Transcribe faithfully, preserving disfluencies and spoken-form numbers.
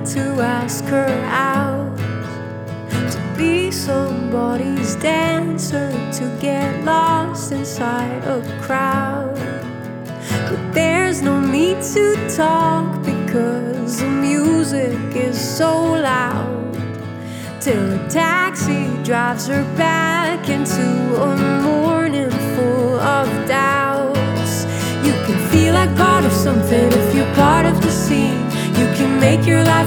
to ask her out, to be somebody's dancer, to get lost inside a crowd. But there's no need to talk because the music is so loud, till a taxi drives her back into a morning full of doubts. You can feel like part of something if you're part of the scene. You can make your life